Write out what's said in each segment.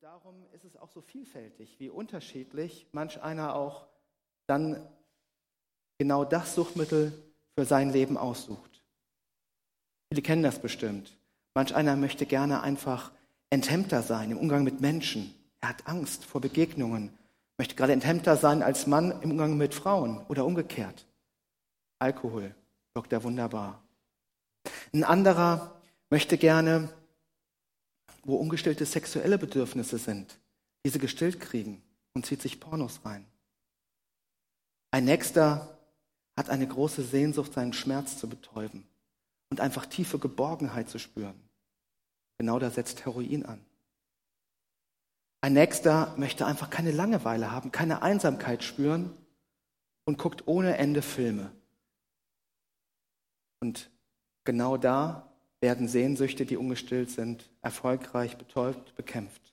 darum ist es auch so vielfältig, wie unterschiedlich manch einer auch dann genau das Suchtmittel für sein Leben aussucht. Viele kennen das bestimmt. Manch einer möchte gerne einfach enthemmter sein im Umgang mit Menschen. Er hat Angst vor Begegnungen, möchte gerade enthemmter sein als Mann im Umgang mit Frauen oder umgekehrt. Alkohol wirkt da wunderbar. Ein anderer möchte gerne, wo ungestillte sexuelle Bedürfnisse sind, diese gestillt kriegen und zieht sich Pornos rein. Ein Nächster hat eine große Sehnsucht, seinen Schmerz zu betäuben und einfach tiefe Geborgenheit zu spüren. Genau da setzt Heroin an. Ein Nächster möchte einfach keine Langeweile haben, keine Einsamkeit spüren und guckt ohne Ende Filme. Und genau da werden Sehnsüchte, die ungestillt sind, erfolgreich betäubt, bekämpft.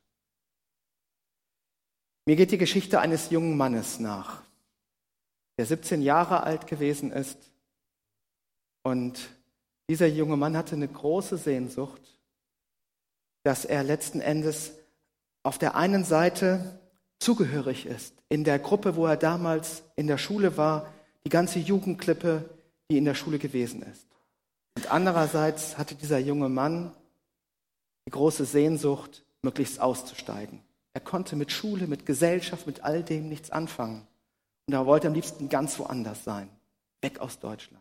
Mir geht die Geschichte eines jungen Mannes nach, der 17 Jahre alt gewesen ist. Und dieser junge Mann hatte eine große Sehnsucht, dass er letzten Endes auf der einen Seite zugehörig ist, in der Gruppe, wo er damals in der Schule war, die ganze Jugendklippe, die in der Schule gewesen ist. Und andererseits hatte dieser junge Mann die große Sehnsucht, möglichst auszusteigen. Er konnte mit Schule, mit Gesellschaft, mit all dem nichts anfangen. Und er wollte am liebsten ganz woanders sein, weg aus Deutschland.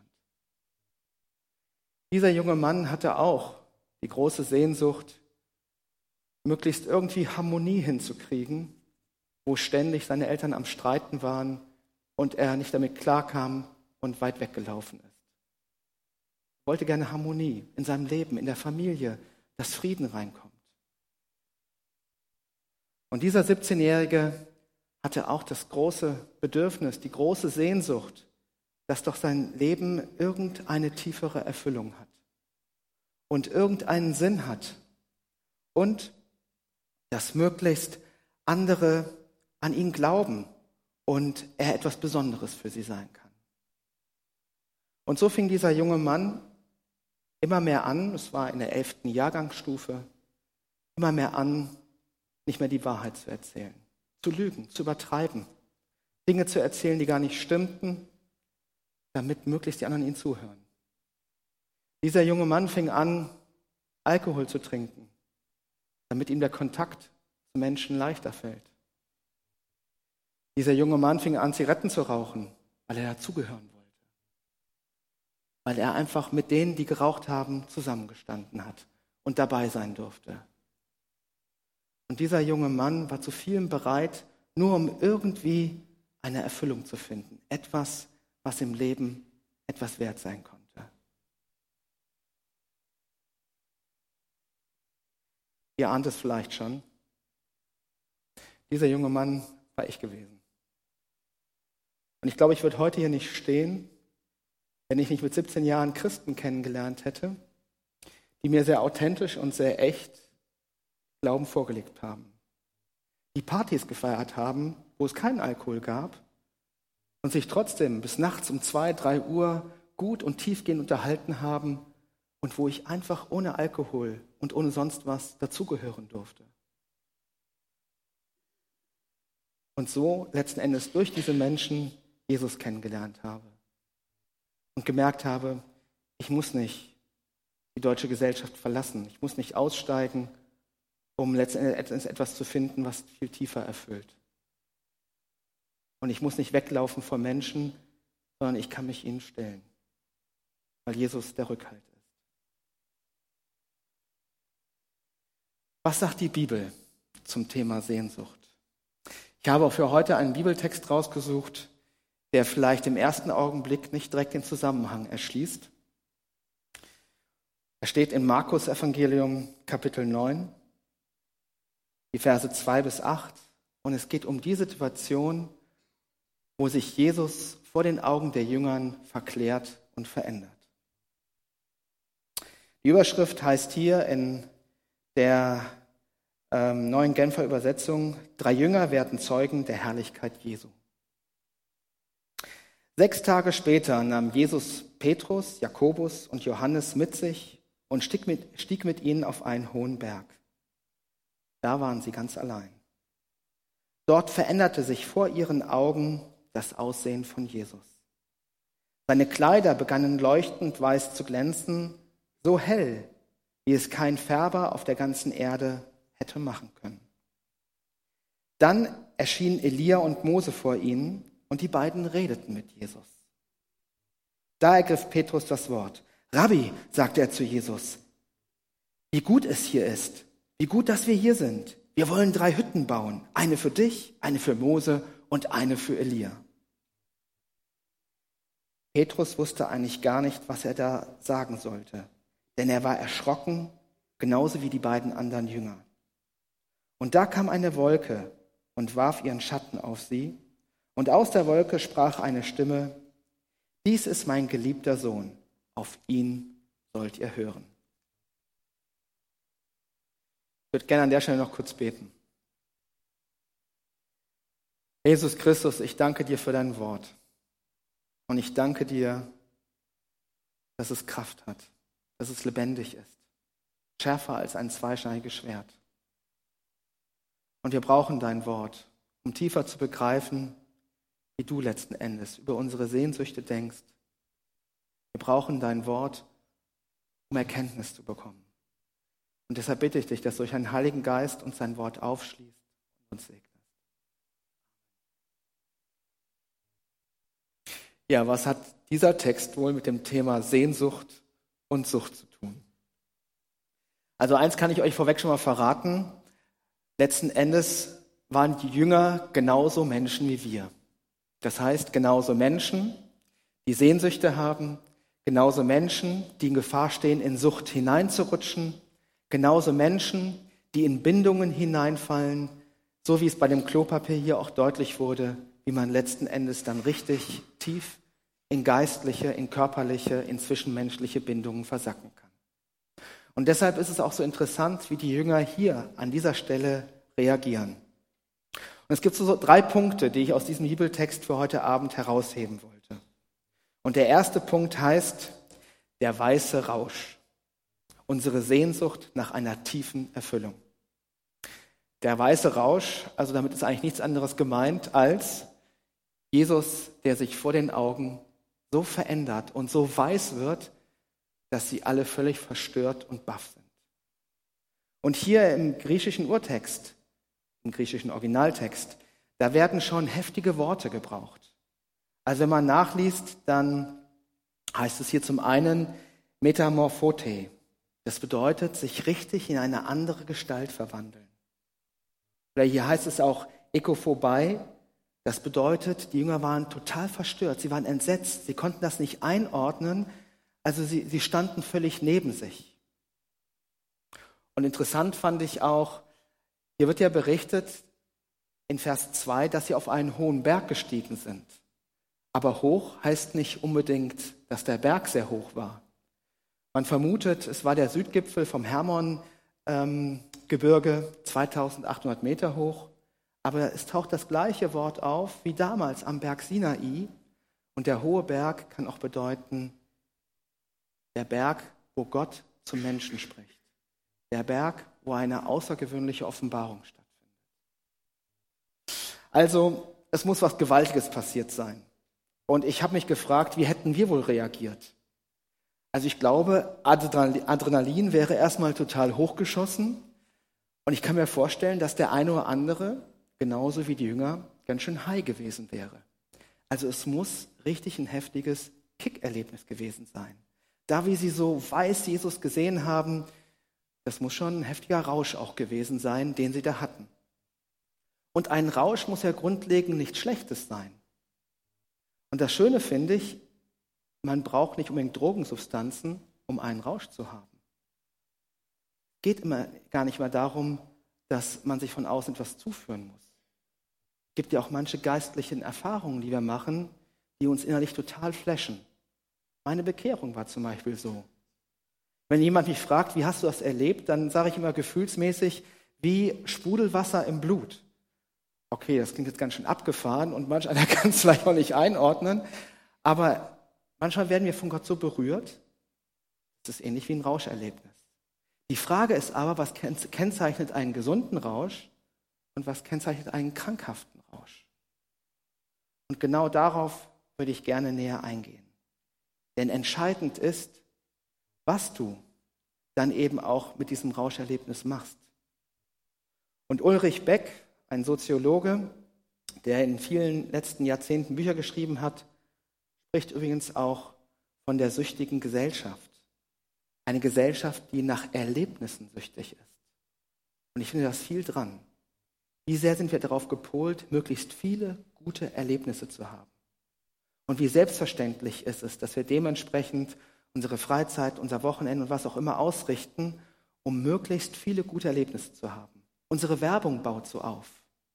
Dieser junge Mann hatte auch die große Sehnsucht, möglichst irgendwie Harmonie hinzukriegen, wo ständig seine Eltern am Streiten waren und er nicht damit klarkam und weit weggelaufen ist. Er wollte gerne Harmonie in seinem Leben, in der Familie, dass Frieden reinkommt. Und dieser 17-Jährige hatte auch das große Bedürfnis, die große Sehnsucht, dass doch sein Leben irgendeine tiefere Erfüllung hat und irgendeinen Sinn hat und dass möglichst andere an ihn glauben und er etwas Besonderes für sie sein kann. Und so fing dieser junge Mann immer mehr an, es war in der 11. Jahrgangsstufe, immer mehr an, nicht mehr die Wahrheit zu erzählen, zu lügen, zu übertreiben, Dinge zu erzählen, die gar nicht stimmten, damit möglichst die anderen ihm zuhören. Dieser junge Mann fing an, Alkohol zu trinken, damit ihm der Kontakt zu Menschen leichter fällt. Dieser junge Mann fing an, Zigaretten zu rauchen, weil er dazugehören wollte. Weil er einfach mit denen, die geraucht haben, zusammengestanden hat und dabei sein durfte. Und dieser junge Mann war zu vielem bereit, nur um irgendwie eine Erfüllung zu finden. Etwas, was im Leben etwas wert sein konnte. Ihr ahnt es vielleicht schon. Dieser junge Mann war ich gewesen. Und ich glaube, ich würde heute hier nicht stehen, wenn ich nicht mit 17 Jahren Christen kennengelernt hätte, die mir sehr authentisch und sehr echt Glauben vorgelebt haben. Die Partys gefeiert haben, wo es keinen Alkohol gab und sich trotzdem bis nachts um 2, 3 Uhr gut und tiefgehend unterhalten haben und wo ich einfach ohne Alkohol und ohne sonst was dazugehören durfte. Und so letzten Endes durch diese Menschen Jesus kennengelernt habe und gemerkt habe, ich muss nicht die deutsche Gesellschaft verlassen, ich muss nicht aussteigen, um letztendlich etwas zu finden, was viel tiefer erfüllt. Und ich muss nicht weglaufen vor Menschen, sondern ich kann mich ihnen stellen, weil Jesus der Rückhalt ist. Was sagt die Bibel zum Thema Sehnsucht? Ich habe auch für heute einen Bibeltext rausgesucht, der vielleicht im ersten Augenblick nicht direkt den Zusammenhang erschließt. Er steht im Markus-Evangelium, Kapitel 9, die Verse 2 bis 8. Und es geht um die Situation, wo sich Jesus vor den Augen der Jüngern verklärt und verändert. Die Überschrift heißt hier in der neuen Genfer Übersetzung: 3 Jünger werden Zeugen der Herrlichkeit Jesu. 6 Tage später nahm Jesus Petrus, Jakobus und Johannes mit sich und stieg mit ihnen auf einen hohen Berg. Da waren sie ganz allein. Dort veränderte sich vor ihren Augen das Aussehen von Jesus. Seine Kleider begannen leuchtend weiß zu glänzen, so hell, wie es kein Färber auf der ganzen Erde hätte machen können. Dann erschienen Elia und Mose vor ihnen und die beiden redeten mit Jesus. Da ergriff Petrus das Wort. Rabbi, sagte er zu Jesus, wie gut es hier ist, wie gut, dass wir hier sind. Wir wollen 3 Hütten bauen, eine für dich, eine für Mose und eine für Elia. Petrus wusste eigentlich gar nicht, was er da sagen sollte, denn er war erschrocken, genauso wie die beiden anderen Jünger. Und da kam eine Wolke und warf ihren Schatten auf sie, und aus der Wolke sprach eine Stimme, dies ist mein geliebter Sohn, auf ihn sollt ihr hören. Ich würde gerne an der Stelle noch kurz beten. Jesus Christus, ich danke dir für dein Wort. Und ich danke dir, dass es Kraft hat, dass es lebendig ist, schärfer als ein zweischneidiges Schwert. Und wir brauchen dein Wort, um tiefer zu begreifen, wie du letzten Endes über unsere Sehnsüchte denkst. Wir brauchen dein Wort, um Erkenntnis zu bekommen. Und deshalb bitte ich dich, dass durch einen Heiligen Geist uns sein Wort aufschließt und uns segnest. Ja, was hat dieser Text wohl mit dem Thema Sehnsucht und Sucht zu tun? Also eins kann ich euch vorweg schon mal verraten. Letzten Endes waren die Jünger genauso Menschen wie wir. Das heißt, genauso Menschen, die Sehnsüchte haben, genauso Menschen, die in Gefahr stehen, in Sucht hineinzurutschen, genauso Menschen, die in Bindungen hineinfallen, so wie es bei dem Klopapier hier auch deutlich wurde, wie man letzten Endes dann richtig tief in geistliche, in körperliche, in zwischenmenschliche Bindungen versacken kann. Und deshalb ist es auch so interessant, wie die Jünger hier an dieser Stelle reagieren. Und es gibt so 3 Punkte, die ich aus diesem Bibeltext für heute Abend herausheben wollte. Und der erste Punkt heißt, der weiße Rausch. Unsere Sehnsucht nach einer tiefen Erfüllung. Der weiße Rausch, also damit ist eigentlich nichts anderes gemeint als Jesus, der sich vor den Augen so verändert und so weiß wird, dass sie alle völlig verstört und baff sind. Und hier im griechischen Urtext, im griechischen Originaltext, da werden schon heftige Worte gebraucht. Also wenn man nachliest, dann heißt es hier zum einen Metamorphote. Das bedeutet, sich richtig in eine andere Gestalt verwandeln. Oder hier heißt es auch Ekophobei. Das bedeutet, die Jünger waren total verstört, sie waren entsetzt, sie konnten das nicht einordnen, also sie standen völlig neben sich. Und interessant fand ich auch, hier wird ja berichtet in Vers 2, dass sie auf einen hohen Berg gestiegen sind. Aber hoch heißt nicht unbedingt, dass der Berg sehr hoch war. Man vermutet, es war der Südgipfel vom Hermon-Gebirge, 2800 Meter hoch. Aber es taucht das gleiche Wort auf wie damals am Berg Sinai. Und der hohe Berg kann auch bedeuten, der Berg, wo Gott zum Menschen spricht. Der Berg, wo eine außergewöhnliche Offenbarung stattfindet. Also, es muss was Gewaltiges passiert sein. Und ich habe mich gefragt, wie hätten wir wohl reagiert? Also ich glaube, Adrenalin wäre erstmal total hochgeschossen. Und ich kann mir vorstellen, dass der eine oder andere, genauso wie die Jünger, ganz schön high gewesen wäre. Also es muss richtig ein heftiges Kickerlebnis gewesen sein. Da wie sie so weiß Jesus gesehen haben, das muss schon ein heftiger Rausch auch gewesen sein, den sie da hatten. Und ein Rausch muss ja grundlegend nichts Schlechtes sein. Und das Schöne finde ich, man braucht nicht unbedingt Drogensubstanzen, um einen Rausch zu haben. Es geht immer gar nicht mehr darum, dass man sich von außen etwas zuführen muss. Es gibt ja auch manche geistlichen Erfahrungen, die wir machen, die uns innerlich total flashen. Meine Bekehrung war zum Beispiel so. Wenn jemand mich fragt, wie hast du das erlebt, dann sage ich immer gefühlsmäßig, wie Sprudelwasser im Blut. Okay, das klingt jetzt ganz schön abgefahren und manch einer kann es vielleicht auch nicht einordnen, aber manchmal werden wir von Gott so berührt, das ist ähnlich wie ein Rauscherlebnis. Die Frage ist aber, was kennzeichnet einen gesunden Rausch und was kennzeichnet einen krankhaften Rausch? Und genau darauf würde ich gerne näher eingehen. Denn entscheidend ist, was du dann eben auch mit diesem Rauscherlebnis machst. Und Ulrich Beck, ein Soziologe, der in vielen letzten Jahrzehnten Bücher geschrieben hat, spricht übrigens auch von der süchtigen Gesellschaft. Eine Gesellschaft, die nach Erlebnissen süchtig ist. Und ich finde, da ist viel dran. Wie sehr sind wir darauf gepolt, möglichst viele gute Erlebnisse zu haben? Und wie selbstverständlich ist es, dass wir dementsprechend unsere Freizeit, unser Wochenende und was auch immer ausrichten, um möglichst viele gute Erlebnisse zu haben. Unsere Werbung baut so auf.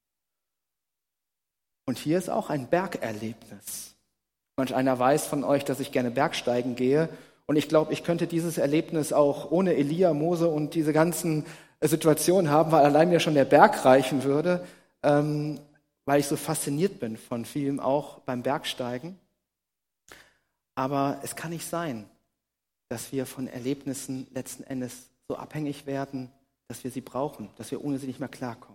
Und hier ist auch ein Bergerlebnis. Manch einer weiß von euch, dass ich gerne Bergsteigen gehe. Und ich glaube, ich könnte dieses Erlebnis auch ohne Elia, Mose und diese ganzen Situationen haben, weil allein mir schon der Berg reichen würde, weil ich so fasziniert bin von vielem auch beim Bergsteigen. Aber es kann nicht sein, dass wir von Erlebnissen letzten Endes so abhängig werden, dass wir sie brauchen, dass wir ohne sie nicht mehr klarkommen.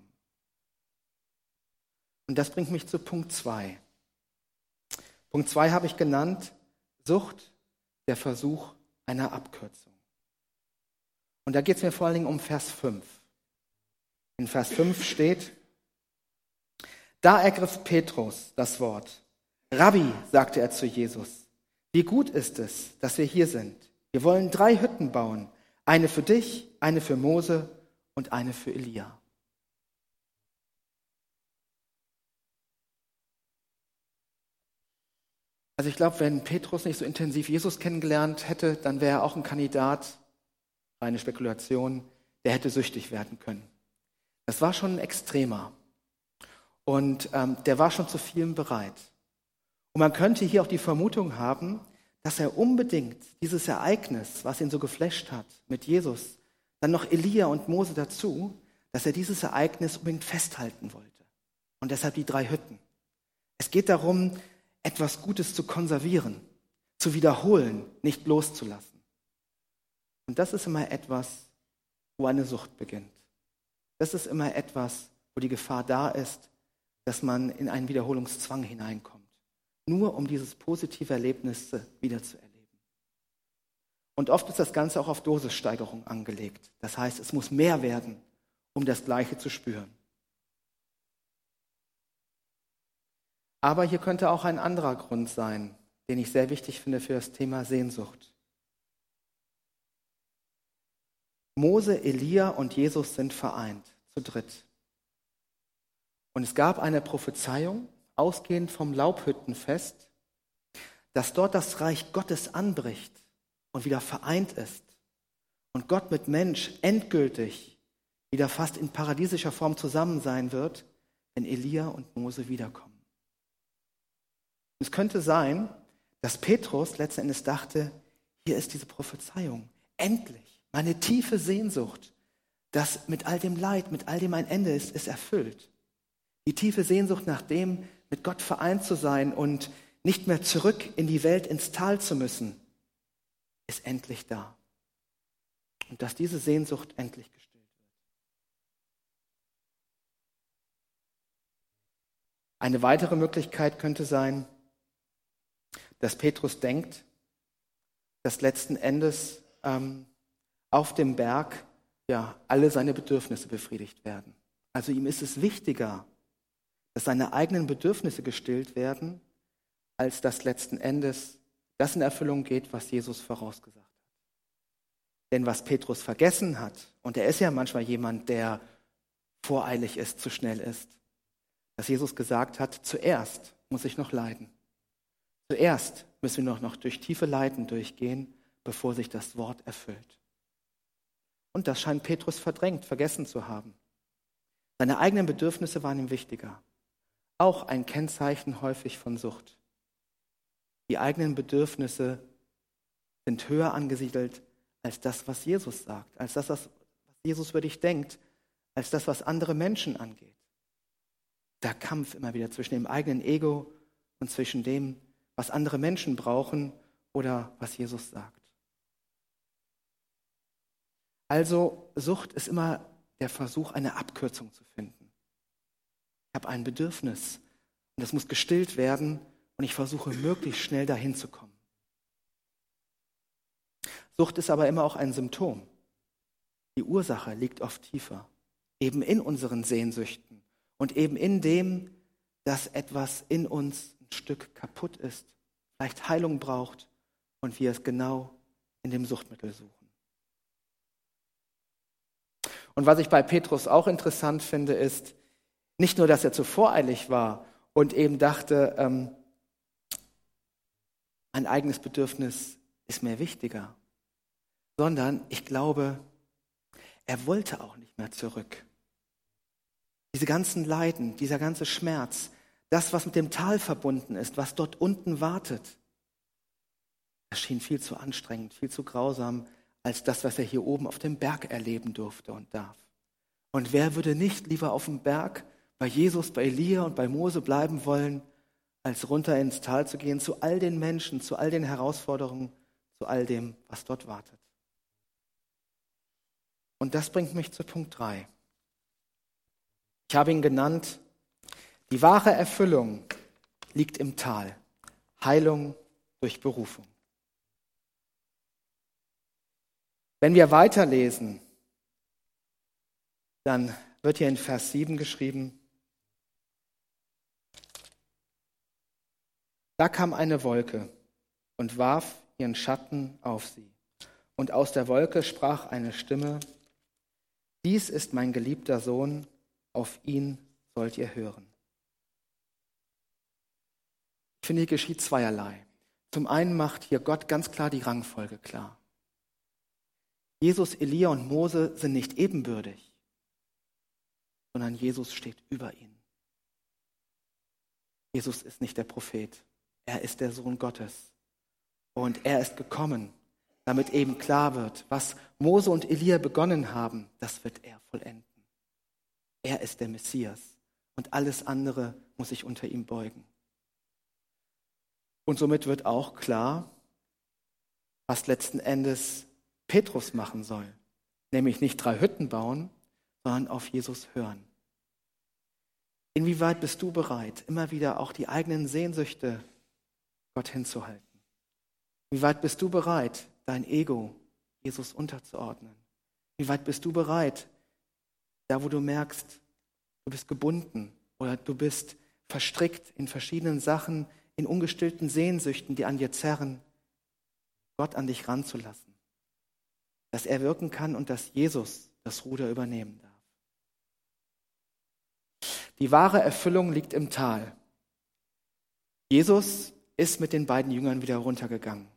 Und das bringt mich zu Punkt 2. Punkt 2 habe ich genannt, Sucht, der Versuch einer Abkürzung. Und da geht es mir vor allen Dingen um Vers 5. In Vers 5 steht, da ergriff Petrus das Wort. Rabbi, sagte er zu Jesus, wie gut ist es, dass wir hier sind. Wir wollen 3 Hütten bauen, eine für dich, eine für Mose und eine für Elia. Also ich glaube, wenn Petrus nicht so intensiv Jesus kennengelernt hätte, dann wäre er auch ein Kandidat, eine Spekulation, der hätte süchtig werden können. Das war schon ein Extremer und der war schon zu vielem bereit. Und man könnte hier auch die Vermutung haben, dass er unbedingt dieses Ereignis, was ihn so geflasht hat mit Jesus, dann noch Elia und Mose dazu, dass er dieses Ereignis unbedingt festhalten wollte. Und deshalb die 3 Hütten. Es geht darum, etwas Gutes zu konservieren, zu wiederholen, nicht loszulassen. Und das ist immer etwas, wo eine Sucht beginnt. Das ist immer etwas, wo die Gefahr da ist, dass man in einen Wiederholungszwang hineinkommt. Nur um dieses positive Erlebnis wieder zu erleben. Und oft ist das Ganze auch auf Dosissteigerung angelegt. Das heißt, es muss mehr werden, um das Gleiche zu spüren. Aber hier könnte auch ein anderer Grund sein, den ich sehr wichtig finde für das Thema Sehnsucht. Mose, Elia und Jesus sind vereint, zu dritt. Und es gab eine Prophezeiung, ausgehend vom Laubhüttenfest, dass dort das Reich Gottes anbricht und wieder vereint ist und Gott mit Mensch endgültig wieder fast in paradiesischer Form zusammen sein wird, wenn Elia und Mose wiederkommen. Es könnte sein, dass Petrus letzten Endes dachte, hier ist diese Prophezeiung, endlich, meine tiefe Sehnsucht, dass mit all dem Leid, mit all dem ein Ende ist, ist erfüllt. Die tiefe Sehnsucht nach dem, mit Gott vereint zu sein und nicht mehr zurück in die Welt, ins Tal zu müssen, ist endlich da. Und dass diese Sehnsucht endlich gestillt wird. Eine weitere Möglichkeit könnte sein, dass Petrus denkt, dass letzten Endes auf dem Berg alle seine Bedürfnisse befriedigt werden. Also ihm ist es wichtiger, dass seine eigenen Bedürfnisse gestillt werden, als dass letzten Endes das in Erfüllung geht, was Jesus vorausgesagt hat. Denn was Petrus vergessen hat, und er ist ja manchmal jemand, der voreilig ist, zu schnell ist, dass Jesus gesagt hat, zuerst muss ich noch leiden. Zuerst müssen wir noch durch tiefe Leiden durchgehen, bevor sich das Wort erfüllt. Und das scheint Petrus verdrängt, vergessen zu haben. Seine eigenen Bedürfnisse waren ihm wichtiger. Auch ein Kennzeichen häufig von Sucht. Die eigenen Bedürfnisse sind höher angesiedelt als das, was Jesus sagt, als das, was Jesus über dich denkt, als das, was andere Menschen angeht. Der Kampf immer wieder zwischen dem eigenen Ego und zwischen dem, was andere Menschen brauchen oder was Jesus sagt. Also Sucht ist immer der Versuch, eine Abkürzung zu finden. Ich habe ein Bedürfnis und das muss gestillt werden und ich versuche möglichst schnell dahin zu kommen. Sucht ist aber immer auch ein Symptom. Die Ursache liegt oft tiefer, eben in unseren Sehnsüchten und eben in dem, dass etwas in uns ein Stück kaputt ist, vielleicht Heilung braucht und wir es genau in dem Suchtmittel suchen. Und was ich bei Petrus auch interessant finde, ist nicht nur, dass er zu voreilig war und eben dachte, ein eigenes Bedürfnis ist mir wichtiger, sondern ich glaube, er wollte auch nicht mehr zurück. Diese ganzen Leiden, dieser ganze Schmerz, das, was mit dem Tal verbunden ist, was dort unten wartet, erschien viel zu anstrengend, viel zu grausam, als das, was er hier oben auf dem Berg erleben durfte und darf. Und wer würde nicht lieber auf dem Berg bei Jesus, bei Elia und bei Mose bleiben wollen, als runter ins Tal zu gehen, zu all den Menschen, zu all den Herausforderungen, zu all dem, was dort wartet. Und das bringt mich zu Punkt 3. Ich habe ihn genannt, die wahre Erfüllung liegt im Tal. Heilung durch Berufung. Wenn wir weiterlesen, dann wird hier in Vers 7 geschrieben, da kam eine Wolke und warf ihren Schatten auf sie. Und aus der Wolke sprach eine Stimme, dies ist mein geliebter Sohn, auf ihn sollt ihr hören. Ich finde, hier geschieht zweierlei. Zum einen macht hier Gott ganz klar die Rangfolge klar. Jesus, Elia und Mose sind nicht ebenbürtig, sondern Jesus steht über ihnen. Jesus ist nicht der Prophet, er ist der Sohn Gottes. Und er ist gekommen, damit eben klar wird, was Mose und Elia begonnen haben, das wird er vollenden. Er ist der Messias und alles andere muss sich unter ihm beugen. Und somit wird auch klar, was letzten Endes Petrus machen soll, nämlich nicht 3 Hütten bauen, sondern auf Jesus hören. Inwieweit bist du bereit, immer wieder auch die eigenen Sehnsüchte Gott hinzuhalten? Wie weit bist du bereit, dein Ego Jesus unterzuordnen? Wie weit bist du bereit, da wo du merkst, du bist gebunden oder du bist verstrickt in verschiedenen Sachen, in ungestillten Sehnsüchten, die an dir zerren, Gott an dich ranzulassen? Dass er wirken kann und dass Jesus das Ruder übernehmen darf. Die wahre Erfüllung liegt im Tal. Jesus ist mit den beiden Jüngern wieder runtergegangen.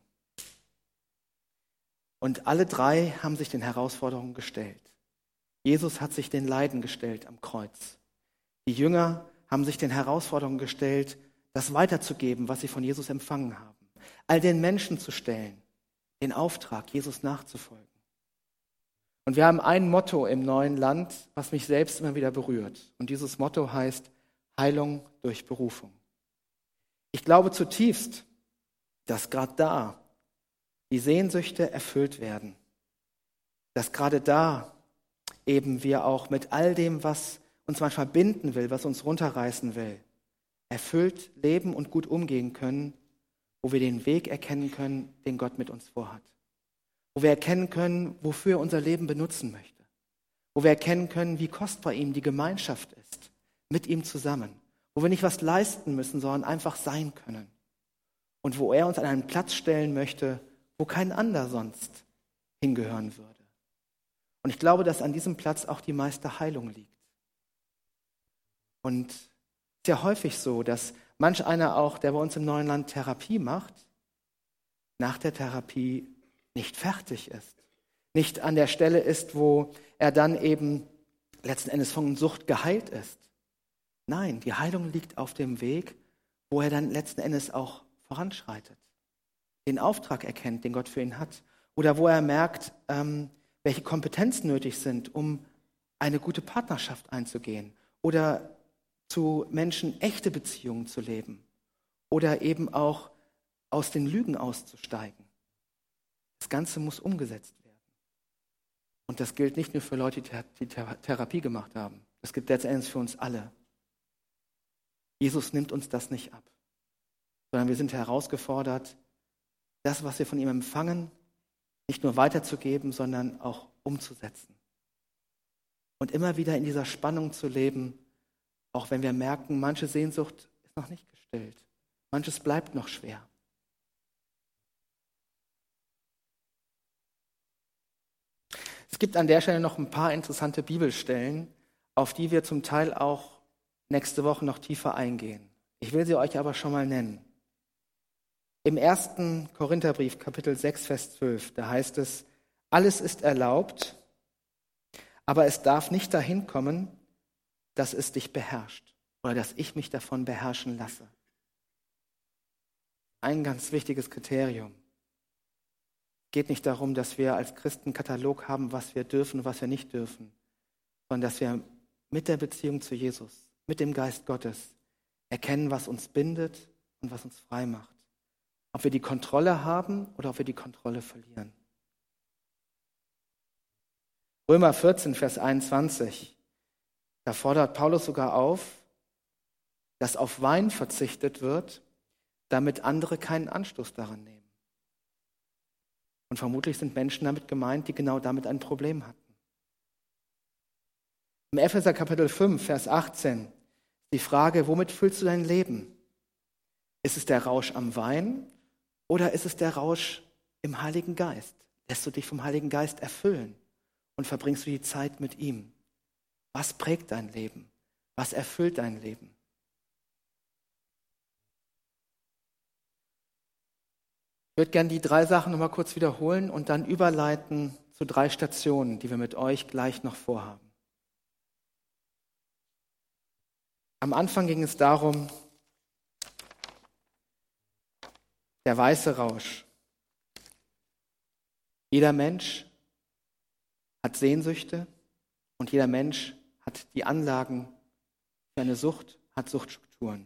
Und alle 3 haben sich den Herausforderungen gestellt. Jesus hat sich den Leiden gestellt am Kreuz. Die Jünger haben sich den Herausforderungen gestellt, das weiterzugeben, was sie von Jesus empfangen haben. All den Menschen zu stellen, den Auftrag, Jesus nachzufolgen. Und wir haben ein Motto im neuen Land, was mich selbst immer wieder berührt. Und dieses Motto heißt Heilung durch Berufung. Ich glaube zutiefst, dass gerade da die Sehnsüchte erfüllt werden. Dass gerade da eben wir auch mit all dem, was uns manchmal binden will, was uns runterreißen will, erfüllt leben und gut umgehen können, wo wir den Weg erkennen können, den Gott mit uns vorhat. Wo wir erkennen können, wofür er unser Leben benutzen möchte. Wo wir erkennen können, wie kostbar ihm die Gemeinschaft ist, mit ihm zusammen. Wo wir nicht was leisten müssen, sondern einfach sein können. Und wo er uns an einen Platz stellen möchte, wo kein anderer sonst hingehören würde. Und ich glaube, dass an diesem Platz auch die meiste Heilung liegt. Und es ist ja häufig so, dass manch einer auch, der bei uns im neuen Land Therapie macht, nach der Therapie nicht fertig ist. Nicht an der Stelle ist, wo er dann eben letzten Endes von Sucht geheilt ist. Nein, die Heilung liegt auf dem Weg, wo er dann letzten Endes auch voranschreitet. Den Auftrag erkennt, den Gott für ihn hat. Oder wo er merkt, welche Kompetenzen nötig sind, um eine gute Partnerschaft einzugehen. Oder zu Menschen echte Beziehungen zu leben. Oder eben auch aus den Lügen auszusteigen. Das Ganze muss umgesetzt werden. Und das gilt nicht nur für Leute, die Therapie gemacht haben. Das gilt letztendlich für uns alle. Jesus nimmt uns das nicht ab, sondern wir sind herausgefordert, das, was wir von ihm empfangen, nicht nur weiterzugeben, sondern auch umzusetzen. Und immer wieder in dieser Spannung zu leben, auch wenn wir merken, manche Sehnsucht ist noch nicht gestillt. Manches bleibt noch schwer. Es gibt an der Stelle noch ein paar interessante Bibelstellen, auf die wir zum Teil auch nächste Woche noch tiefer eingehen. Ich will sie euch aber schon mal nennen. Im 1. Korintherbrief, Kapitel 6, Vers 12, da heißt es, alles ist erlaubt, aber es darf nicht dahin kommen, dass es dich beherrscht oder dass ich mich davon beherrschen lasse. Ein ganz wichtiges Kriterium. Es geht nicht darum, dass wir als Christen einen Katalog haben, was wir dürfen und was wir nicht dürfen, sondern dass wir mit der Beziehung zu Jesus, mit dem Geist Gottes erkennen, was uns bindet und was uns frei macht. Ob wir die Kontrolle haben oder ob wir die Kontrolle verlieren. Römer 14, Vers 21, da fordert Paulus sogar auf, dass auf Wein verzichtet wird, damit andere keinen Anstoß daran nehmen. Und vermutlich sind Menschen damit gemeint, die genau damit ein Problem hatten. Im Epheser Kapitel 5, Vers 18, die Frage, womit füllst du dein Leben? Ist es der Rausch am Wein oder ist es der Rausch im Heiligen Geist? Lässt du dich vom Heiligen Geist erfüllen und verbringst du die Zeit mit ihm? Was prägt dein Leben? Was erfüllt dein Leben? Ich würde gerne die 3 Sachen nochmal kurz wiederholen und dann überleiten zu 3 Stationen, die wir mit euch gleich noch vorhaben. Am Anfang ging es darum, der weiße Rausch. Jeder Mensch hat Sehnsüchte und jeder Mensch hat die Anlagen für eine Sucht, hat Suchtstrukturen.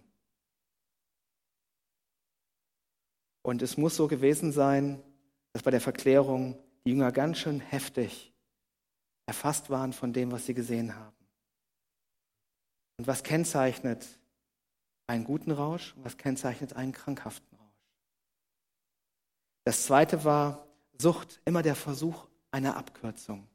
Und es muss so gewesen sein, dass bei der Verklärung die Jünger ganz schön heftig erfasst waren von dem, was sie gesehen haben. Und was kennzeichnet einen guten Rausch und was kennzeichnet einen krankhaften Rausch? Das zweite war Sucht, immer der Versuch einer Abkürzung.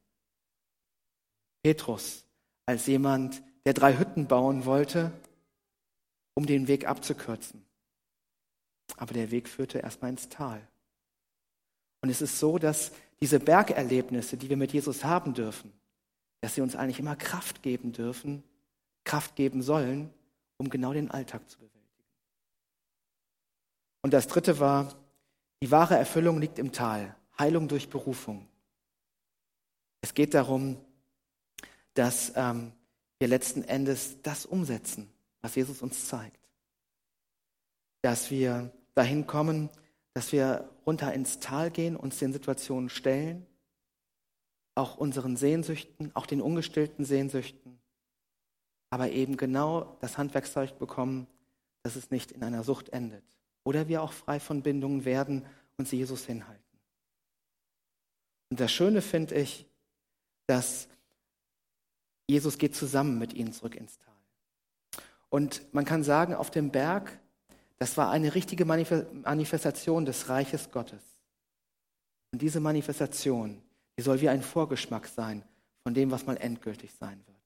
Petrus als jemand, der 3 Hütten bauen wollte, um den Weg abzukürzen. Aber der Weg führte erstmal ins Tal. Und es ist so, dass diese Bergerlebnisse, die wir mit Jesus haben dürfen, dass sie uns eigentlich immer Kraft geben dürfen, Kraft geben sollen, um genau den Alltag zu bewältigen. Und das dritte war, die wahre Erfüllung liegt im Tal. Heilung durch Berufung. Es geht darum, dass wir letzten Endes das umsetzen, was Jesus uns zeigt. Dass wir dahin kommen, dass wir runter ins Tal gehen, uns den Situationen stellen, auch unseren Sehnsüchten, auch den ungestillten Sehnsüchten, aber eben genau das Handwerkszeug bekommen, dass es nicht in einer Sucht endet. Oder wir auch frei von Bindungen werden und sie Jesus hinhalten. Und das Schöne finde ich, dass Jesus geht zusammen mit ihnen zurück ins Tal. Und man kann sagen, auf dem Berg, das war eine richtige Manifestation des Reiches Gottes. Und diese Manifestation, die soll wie ein Vorgeschmack sein von dem, was mal endgültig sein wird.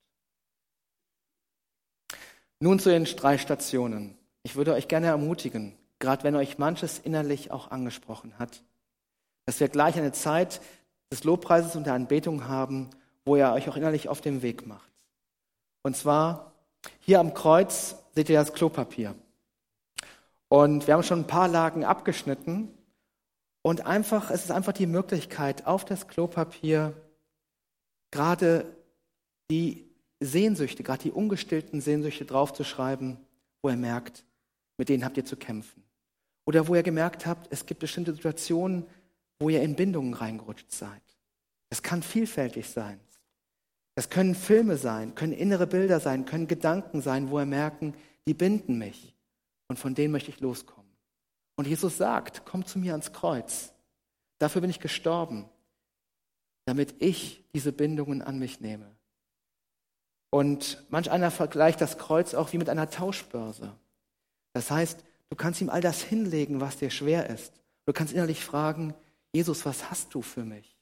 Nun zu den 3 Stationen. Ich würde euch gerne ermutigen, gerade wenn euch manches innerlich auch angesprochen hat, dass wir gleich eine Zeit des Lobpreises und der Anbetung haben, wo ihr euch auch innerlich auf den Weg macht. Und zwar hier am Kreuz seht ihr das Klopapier. Und wir haben schon ein paar Lagen abgeschnitten und es ist einfach die Möglichkeit, auf das Klopapier gerade die Sehnsüchte, gerade die ungestillten Sehnsüchte draufzuschreiben, wo ihr merkt, mit denen habt ihr zu kämpfen. Oder wo ihr gemerkt habt, es gibt bestimmte Situationen, wo ihr in Bindungen reingerutscht seid. Es kann vielfältig sein. Das können Filme sein, können innere Bilder sein, können Gedanken sein, wo wir merken, die binden mich und von denen möchte ich loskommen. Und Jesus sagt, komm zu mir ans Kreuz. Dafür bin ich gestorben. damit ich diese Bindungen an mich nehme. Und manch einer vergleicht das Kreuz auch wie mit einer Tauschbörse. Das heißt, du kannst ihm all das hinlegen, was dir schwer ist. Du kannst innerlich fragen, Jesus, was hast du für mich?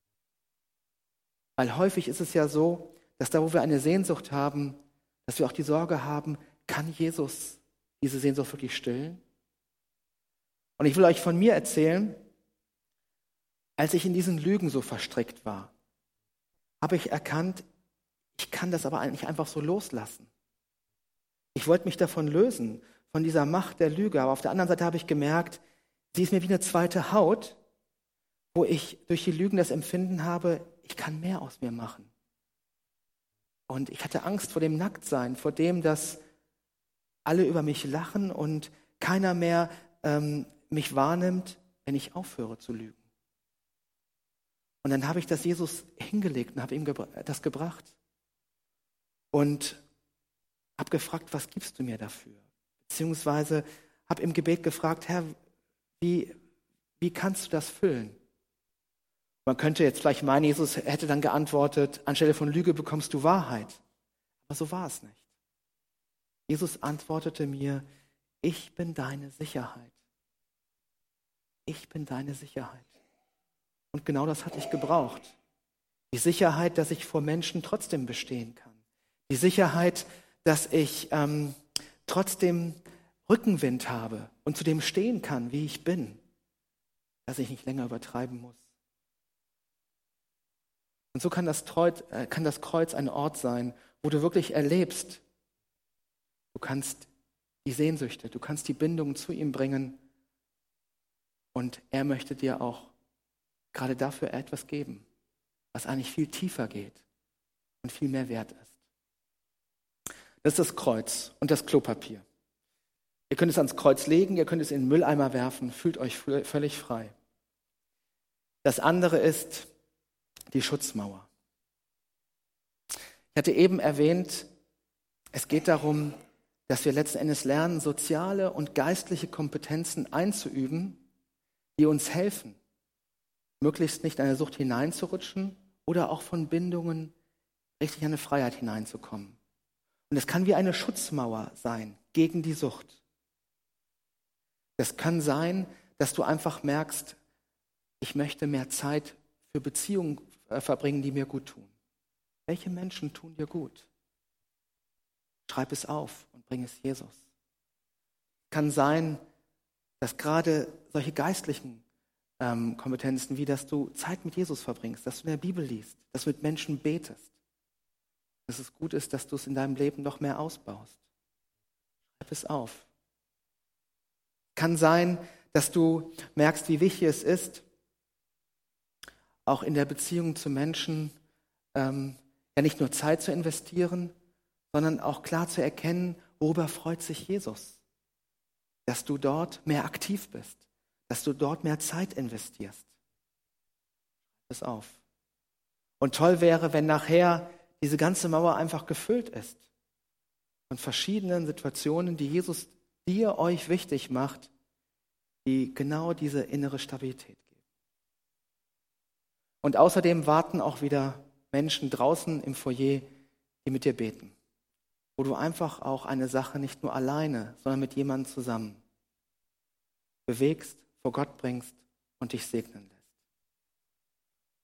Weil häufig ist es ja so, dass da, wo wir eine Sehnsucht haben, dass wir auch die Sorge haben, kann Jesus diese Sehnsucht wirklich stillen? Und ich will euch von mir erzählen, als ich in diesen Lügen so verstrickt war, habe ich erkannt, ich kann das aber nicht einfach so loslassen. Ich wollte mich davon lösen, von dieser Macht der Lüge. Aber auf der anderen Seite habe ich gemerkt, sie ist mir wie eine zweite Haut, wo ich durch die Lügen das Empfinden habe, ich kann mehr aus mir machen. Und ich hatte Angst vor dem Nacktsein, vor dem, dass alle über mich lachen und keiner mehr mich wahrnimmt, wenn ich aufhöre zu lügen. Und dann habe ich das Jesus hingelegt und habe ihm das gebracht. Und habe gefragt, was gibst du mir dafür? Beziehungsweise habe im Gebet gefragt, Herr, wie kannst du das füllen? Man könnte jetzt vielleicht meinen, Jesus hätte dann geantwortet, anstelle von Lüge bekommst du Wahrheit. Aber so war es nicht. Jesus antwortete mir, ich bin deine Sicherheit. Ich bin deine Sicherheit. Und genau das hatte ich gebraucht. Die Sicherheit, dass ich vor Menschen trotzdem bestehen kann. Die Sicherheit, dass ich trotzdem Rückenwind habe und zu dem stehen kann, wie ich bin. Dass ich nicht länger übertreiben muss. Und so kann das Kreuz ein Ort sein, wo du wirklich erlebst, du kannst die Sehnsüchte, du kannst die Bindung zu ihm bringen und er möchte dir auch gerade dafür etwas geben, was eigentlich viel tiefer geht und viel mehr wert ist. Das ist das Kreuz und das Klopapier. Ihr könnt es ans Kreuz legen, ihr könnt es in den Mülleimer werfen, fühlt euch völlig frei. Das andere ist die Schutzmauer. Ich hatte eben erwähnt, es geht darum, dass wir letzten Endes lernen, soziale und geistliche Kompetenzen einzuüben, die uns helfen, möglichst nicht in eine Sucht hineinzurutschen oder auch von Bindungen richtig in eine Freiheit hineinzukommen. Und es kann wie eine Schutzmauer sein gegen die Sucht. Es kann sein, dass du einfach merkst, ich möchte mehr Zeit für Beziehungen verbringen, die mir gut tun. Welche Menschen tun dir gut? Schreib es auf und bring es Jesus. Kann sein, dass gerade solche geistlichen Kompetenzen, wie dass du Zeit mit Jesus verbringst, dass du in der Bibel liest, dass du mit Menschen betest, dass es gut ist, dass du es in deinem Leben noch mehr ausbaust. Schreib es auf. Kann sein, dass du merkst, wie wichtig es ist, auch in der Beziehung zu Menschen ja nicht nur Zeit zu investieren, sondern auch klar zu erkennen, worüber freut sich Jesus. Dass du dort mehr aktiv bist, dass du dort mehr Zeit investierst. Schreib es auf. Und toll wäre, wenn nachher diese ganze Mauer einfach gefüllt ist von verschiedenen Situationen, die Jesus euch wichtig macht, die genau diese innere Stabilität geben. Und außerdem warten auch wieder Menschen draußen im Foyer, die mit dir beten. Wo du einfach auch eine Sache nicht nur alleine, sondern mit jemandem zusammen bewegst, vor Gott bringst und dich segnen lässt.